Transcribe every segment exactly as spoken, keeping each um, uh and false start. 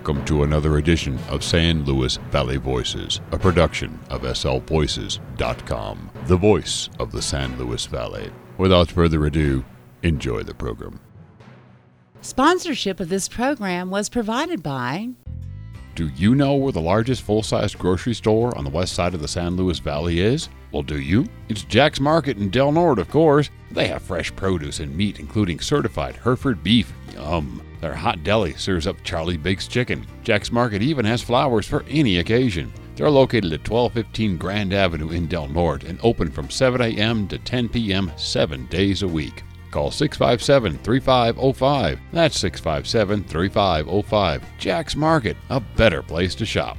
Welcome to another edition of San Luis Valley Voices, a production of S L Voices dot com, the voice of the San Luis Valley. Without further ado, enjoy the program. Sponsorship of this program was provided by... Do you know where the largest full-size grocery store on the west side of the San Luis Valley is? Well, do you? It's Jack's Market in Del Norte, of course. They have fresh produce and meat, including certified Hereford beef. Yum. Their hot deli serves up Charlie Bakes chicken. Jack's Market even has flowers for any occasion. They're located at twelve fifteen Grand Avenue in Del Norte and open from seven a.m. to ten p.m. seven days a week. Call six five seven, three five zero five. That's six five seven, three five zero five. Jack's Market, a better place to shop.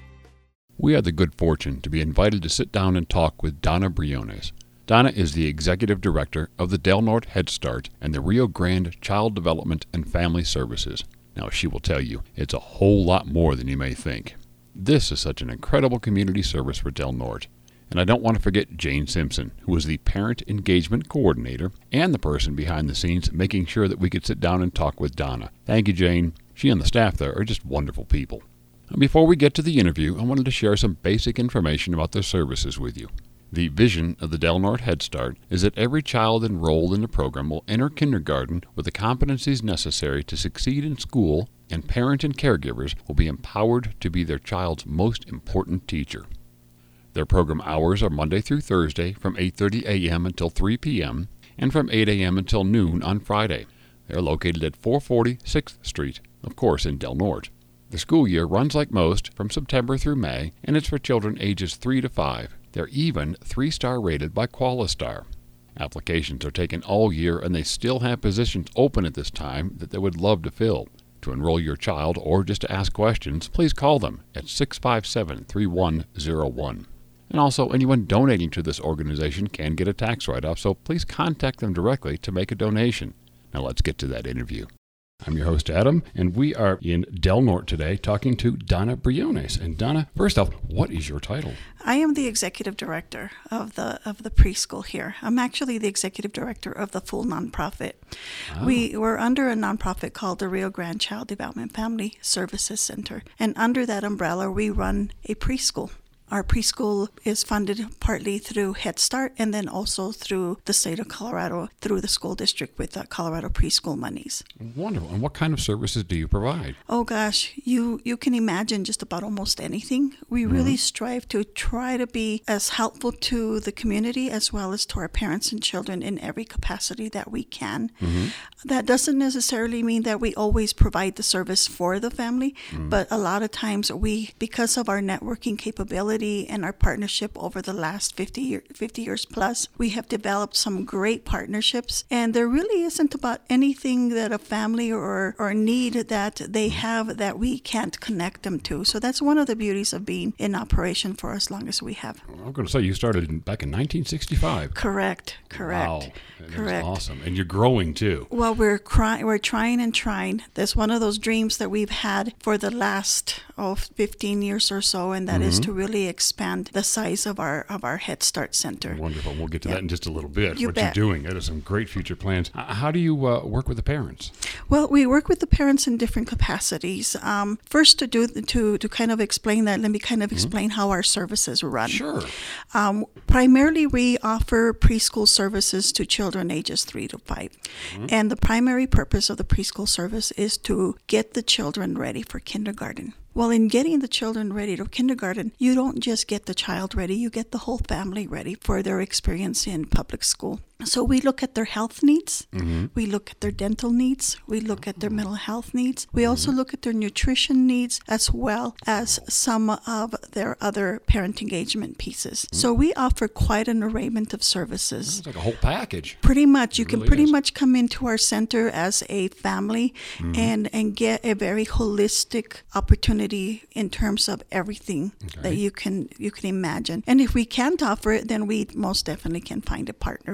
We had the good fortune to be invited to sit down and talk with Donna Briones. Donna is the Executive Director of the Del Norte Head Start and the Rio Grande Child Development and Family Services. Now, she will tell you, it's a whole lot more than you may think. This is such an incredible community service for Del Norte. And I don't want to forget Jane Simpson, who was the Parent Engagement Coordinator and the person behind the scenes making sure that we could sit down and talk with Donna. Thank you, Jane. She and the staff there are just wonderful people. And before we get to the interview, I wanted to share some basic information about their services with you. The vision of the Del Norte Head Start is that every child enrolled in the program will enter kindergarten with the competencies necessary to succeed in school, and parents and caregivers will be empowered to be their child's most important teacher. Their program hours are Monday through Thursday from eight thirty a.m. until three p.m. and from eight a.m. until noon on Friday. They're located at four forty sixth Street, of course in Del Norte. The school year runs like most from September through May, and it's for children ages three to five. They're even three-star rated by Qualistar. Applications are taken all year, and they still have positions open at this time that they would love to fill. To enroll your child or just to ask questions, please call them at six five seven, three one zero one. And also, anyone donating to this organization can get a tax write-off, so please contact them directly to make a donation. Now let's get to that interview. I'm your host, Adam, and we are in Del Norte today talking to Donna Briones. And Donna, first off, what is your title? I am the executive director of the of the preschool here. I'm actually the executive director of the full nonprofit. Oh. We were under a nonprofit called the Rio Grande Child Development Family Services Center, and under that umbrella, we run a preschool. Our preschool is funded partly through Head Start and then also through the state of Colorado, through the school district with the Colorado preschool monies. Wonderful. And what kind of services do you provide? Oh gosh, you, you can imagine just about almost anything. We mm-hmm. really strive to try to be as helpful to the community as well as to our parents and children in every capacity that we can. Mm-hmm. That doesn't necessarily mean that we always provide the service for the family, mm-hmm. but a lot of times we, because of our networking capability and our partnership over the last fifty, year, fifty years plus, we have developed some great partnerships, and there really isn't about anything that a family or, or need that they have that we can't connect them to. So that's one of the beauties of being in operation for as long as we have. I'm going to say you started in, back in nineteen sixty-five. Correct, correct. Wow, correct. That's awesome. And you're growing too. Well, we're, cry- we're trying and trying. That's one of those dreams that we've had for the last oh, fifteen years or so, and that mm-hmm. is to really expand the size of our of our Head Start Center. Wonderful. We'll get to yeah. that in just a little bit. You what bet. you're doing. That is some great future plans. How do you uh, work with the parents? Well, we work with the parents in different capacities. Um, first, to do to to kind of explain that, let me kind of explain mm-hmm. how our services run. Sure. Um, primarily, we offer preschool services to children ages three to five, mm-hmm. and the primary purpose of the preschool service is to get the children ready for kindergarten. Well, in getting the children ready to kindergarten, you don't just get the child ready, you get the whole family ready for their experience in public school. So we look at their health needs, mm-hmm. we look at their dental needs, we look at their mental health needs, we also look at their nutrition needs as well as some of their other parent engagement pieces. Mm-hmm. So we offer quite an arrayment of services. It's like a whole package. Pretty much. You it can really pretty is. much come into our center as a family mm-hmm. and, and get a very holistic opportunity in terms of everything okay. that you can you can imagine. And if we can't offer it, then we most definitely can find a partner who can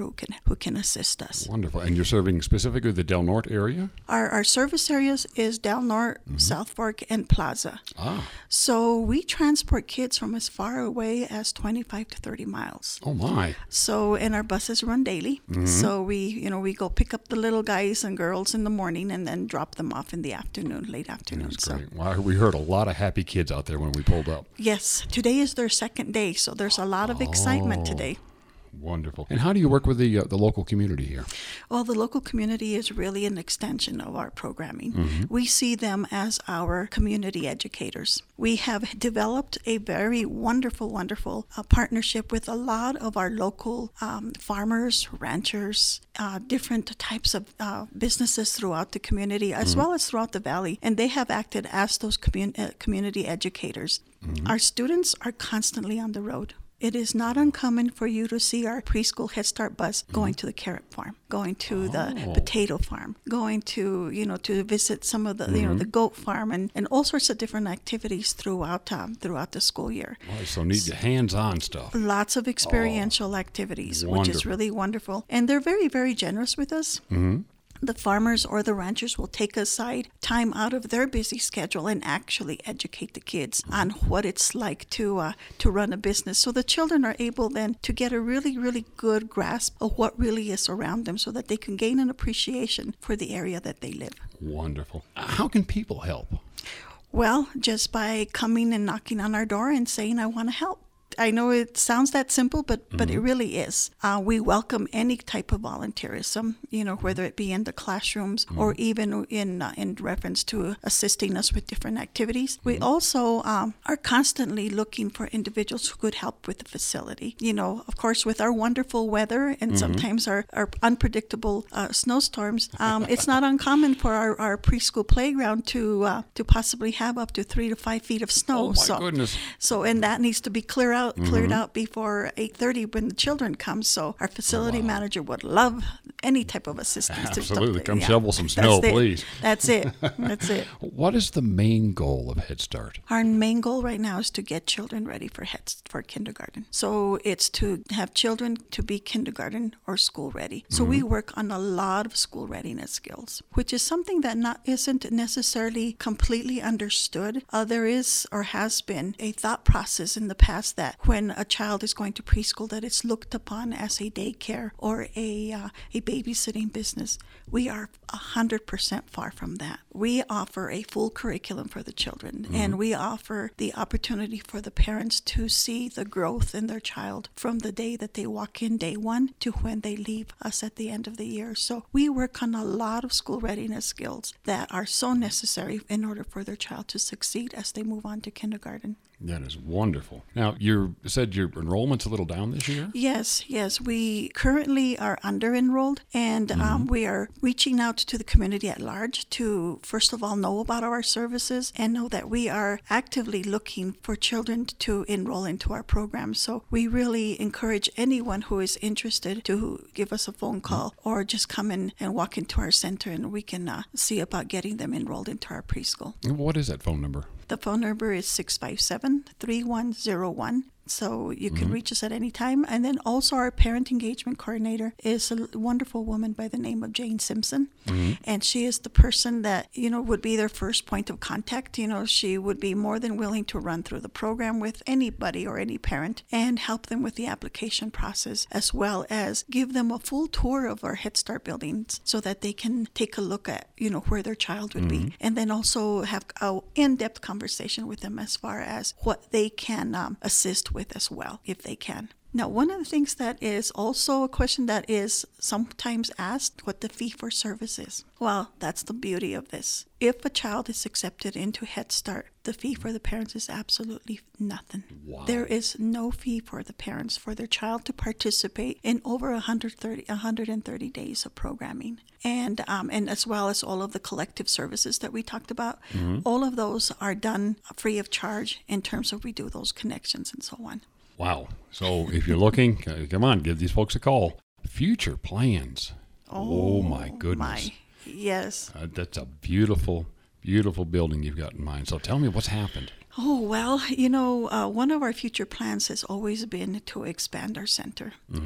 who can assist us. Wonderful. And you're serving specifically the Del Norte area? Our, our service areas is Del Norte, mm-hmm. South Fork, and Plaza. Ah. So we transport kids from as far away as twenty-five to thirty miles. Oh, my. So, and our buses run daily. Mm-hmm. So we, you know, we go pick up the little guys and girls in the morning and then drop them off in the afternoon, late afternoon. That's so. great. Well, we heard a lot of happy kids out there when we pulled up. Yes. Today is their second day, so there's a lot of oh. excitement today. Wonderful. And how do you work with the uh, the local community here? Well, the local community is really an extension of our programming. Mm-hmm. We see them as our community educators. We have developed a very wonderful, wonderful uh, partnership with a lot of our local um, farmers, ranchers, uh, different types of uh, businesses throughout the community, as mm-hmm. well as throughout the valley. And they have acted as those commun- uh, community educators. Mm-hmm. Our students are constantly on the road. It is not uncommon for you to see our preschool Head Start bus going to the carrot farm, going to oh. the potato farm, going to, you know, to visit some of the, mm-hmm. you know, the goat farm and, and all sorts of different activities throughout um, throughout the school year. Oh, so need the hands-on stuff. Lots of experiential oh. activities, wonderful. Which is really wonderful. And they're very, very generous with us. Mm-hmm. The farmers or the ranchers will take aside time out of their busy schedule and actually educate the kids on what it's like to uh, to run a business. So the children are able then to get a really, really good grasp of what really is around them so that they can gain an appreciation for the area that they live. Wonderful. How can people help? Well, just by coming and knocking on our door and saying, I want to help. I know it sounds that simple, but, but mm-hmm. it really is. Uh, we welcome any type of volunteerism, you know, whether it be in the classrooms mm-hmm. or even in uh, in reference to assisting us with different activities. Mm-hmm. We also um, are constantly looking for individuals who could help with the facility. You know, of course, with our wonderful weather and mm-hmm. sometimes our, our unpredictable uh, snowstorms, um, it's not uncommon for our, our preschool playground to uh, to possibly have up to three to five feet of snow. Oh, my so, goodness. So, and that needs to be cleared out. Mm-hmm. cleared out before eight thirty when the children come. So our facility oh, wow. manager would love any type of assistance. Absolutely. To Come yeah. shovel some snow, That's please. That's it. That's it. What is the main goal of Head Start? Our main goal right now is to get children ready for Head for kindergarten. So it's to have children to be kindergarten or school ready. So mm-hmm. we work on a lot of school readiness skills, which is something that not isn't necessarily completely understood. Uh, there is or has been a thought process in the past that when a child is going to preschool, that it's looked upon as a daycare or a uh, a babysitting business. We are one hundred percent far from that. We offer a full curriculum for the children, mm-hmm. and we offer the opportunity for the parents to see the growth in their child from the day that they walk in day one to when they leave us at the end of the year. So we work on a lot of school readiness skills that are so necessary in order for their child to succeed as they move on to kindergarten. That is wonderful. Now, you said your enrollment's a little down this year? Yes, yes. We currently are under-enrolled, and mm-hmm. um, we are reaching out to the community at large to, first of all, know about our services and know that we are actively looking for children to enroll into our program. So we really encourage anyone who is interested to give us a phone call mm-hmm. or just come in and walk into our center, and we can uh, see about getting them enrolled into our preschool. What is that phone number? The phone number is six five seven, three one zero one. So you can mm-hmm. reach us at any time. And then also our parent engagement coordinator is a wonderful woman by the name of Jane Simpson. Mm-hmm. And she is the person that, you know, would be their first point of contact. You know, she would be more than willing to run through the program with anybody or any parent and help them with the application process, as well as give them a full tour of our Head Start buildings so that they can take a look at, you know, where their child would mm-hmm. be. And then also have an in-depth conversation with them as far as what they can um, assist with as well, if they can. Now, one of the things that is also a question that is sometimes asked, what the fee for service is. Well, that's the beauty of this. If a child is accepted into Head Start, the fee for the parents is absolutely nothing. Wow. There is no fee for the parents for their child to participate in over one hundred thirty, one hundred thirty days of programming. And um, and as well as all of the collective services that we talked about, mm-hmm. all of those are done free of charge in terms of we do those connections and so on. Wow. So if you're looking, come on, give these folks a call. Future plans. Oh, oh my goodness. My. Yes. Uh, that's a beautiful, beautiful building you've got in mind. So tell me what's happened. Oh, well, you know, uh, one of our future plans has always been to expand our center. Mm-hmm.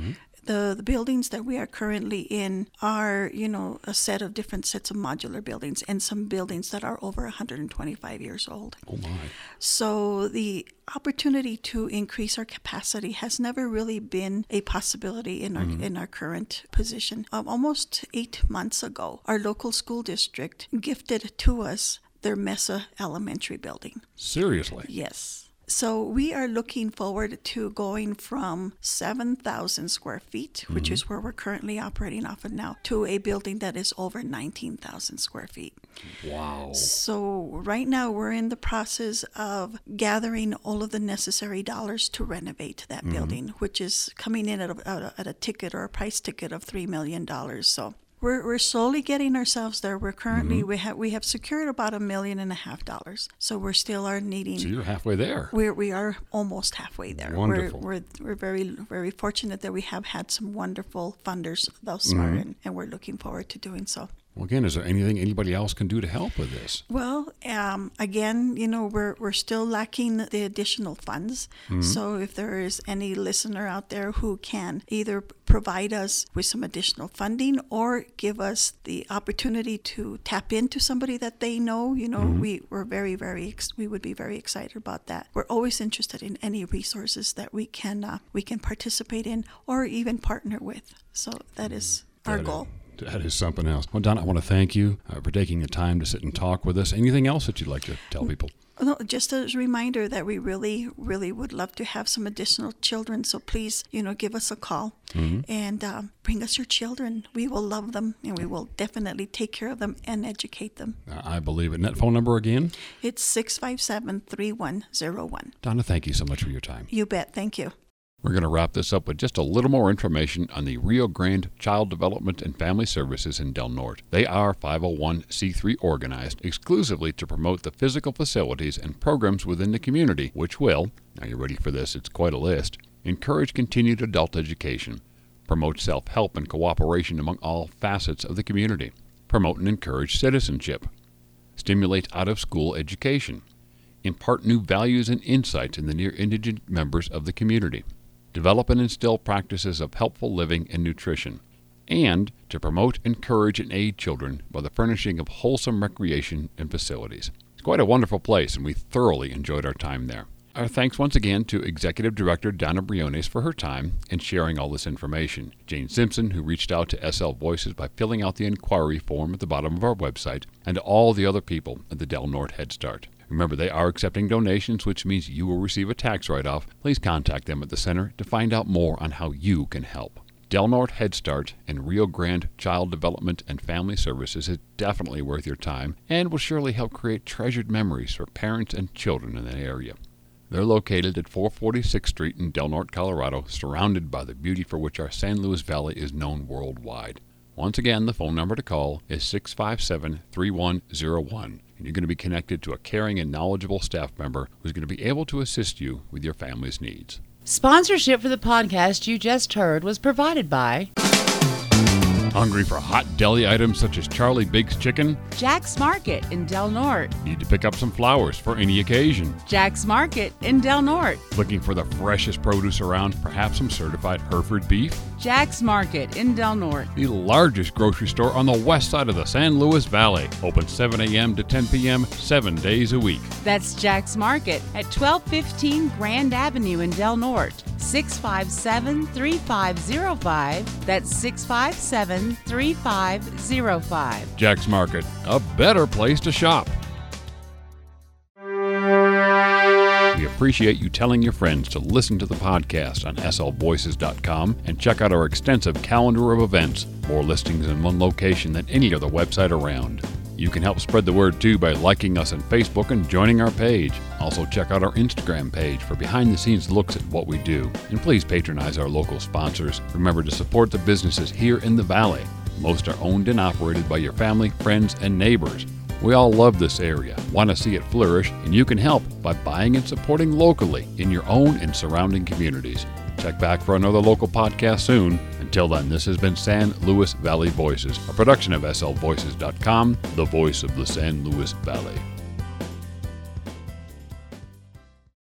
The, the buildings that we are currently in are, you know, a set of different sets of modular buildings, and some buildings that are over one hundred twenty-five years old. Oh my. So the opportunity to increase our capacity has never really been a possibility in our mm-hmm. in our current position. Um, almost eight months ago, our local school district gifted to us their Mesa Elementary building. Seriously? Yes. So we are looking forward to going from seven thousand square feet, which mm-hmm. is where we're currently operating off of now, to a building that is over nineteen thousand square feet. Wow. So right now we're in the process of gathering all of the necessary dollars to renovate that mm-hmm. building, which is coming in at a, at a ticket or a price ticket of three million dollars. So We're we're slowly getting ourselves there. We're currently mm-hmm. we have we have secured about a million and a half dollars. So we're still are needing. So you're halfway there. We we are almost halfway there. Wonderful. We're we're we're very very fortunate that we have had some wonderful funders thus mm-hmm. far, and, and we're looking forward to doing so. Well, again, is there anything anybody else can do to help with this? Well, um, again, you know, we're we're still lacking the additional funds. Mm-hmm. So if there is any listener out there who can either provide us with some additional funding or give us the opportunity to tap into somebody that they know, you know, mm-hmm. we, we're very, very, ex- we would be very excited about that. We're always interested in any resources that we can uh, we can participate in or even partner with. So that is our that goal. Is. That is something else. Well, Donna, I want to thank you uh, for taking the time to sit and talk with us. Anything else that you'd like to tell people? No, just a reminder that we really, really would love to have some additional children. So please, you know, give us a call mm-hmm. and um, bring us your children. We will love them, and we will definitely take care of them and educate them. Uh, I believe it. And that phone number again? It's six five seven, three one zero one. Donna, thank you so much for your time. You bet. Thank you. We're going to wrap this up with just a little more information on the Rio Grande Child Development and Family Services in Del Norte. They are five oh one c three organized exclusively to promote the physical facilities and programs within the community, which will, now you're ready for this, it's quite a list, encourage continued adult education, promote self-help and cooperation among all facets of the community, promote and encourage citizenship, stimulate out-of-school education, impart new values and insights in the near indigent members of the community, develop and instill practices of helpful living and nutrition, and to promote, encourage, and aid children by the furnishing of wholesome recreation and facilities. It's quite a wonderful place, and we thoroughly enjoyed our time there. Our thanks once again to Executive Director Donna Briones for her time and sharing all this information, Jane Simpson, who reached out to S L Voices by filling out the inquiry form at the bottom of our website, and to all the other people at the Del Norte Head Start. Remember, they are accepting donations, which means you will receive a tax write-off. Please contact them at the center to find out more on how you can help. Del Norte Head Start and Rio Grande Child Development and Family Services is definitely worth your time and will surely help create treasured memories for parents and children in that area. They're located at four forty-sixth Street in Del Norte, Colorado, surrounded by the beauty for which our San Luis Valley is known worldwide. Once again, the phone number to call is six five seven, three one zero one. And you're going to be connected to a caring and knowledgeable staff member who's going to be able to assist you with your family's needs. Sponsorship for the podcast you just heard was provided by Hungry for hot deli items such as Charlie Biggs Chicken? Jack's Market in Del Norte. Need to pick up some flowers for any occasion? Jack's Market in Del Norte. Looking for the freshest produce around, perhaps some certified Hereford beef? Jack's Market in Del Norte. The largest grocery store on the west side of the San Luis Valley. Open seven a.m. to ten p.m., seven days a week. That's Jack's Market at twelve fifteen Grand Avenue in Del Norte. six five seven, three five zero five. That's six five seven, three five zero five. Jack's Market, a better place to shop. We appreciate you telling your friends to listen to the podcast on S L voices dot com and check out our extensive calendar of events, more listings in one location than any other website around. You can help spread the word too by liking us on Facebook and joining our page. Also check out our Instagram page for behind-the-scenes looks at what we do. And please patronize our local sponsors. Remember to support the businesses here in the Valley. Most are owned and operated by your family, friends, and neighbors. We all love this area, want to see it flourish, and you can help by buying and supporting locally in your own and surrounding communities. Check back for another local podcast soon. Until then, this has been San Luis Valley Voices, a production of S L voices dot com, the voice of the San Luis Valley.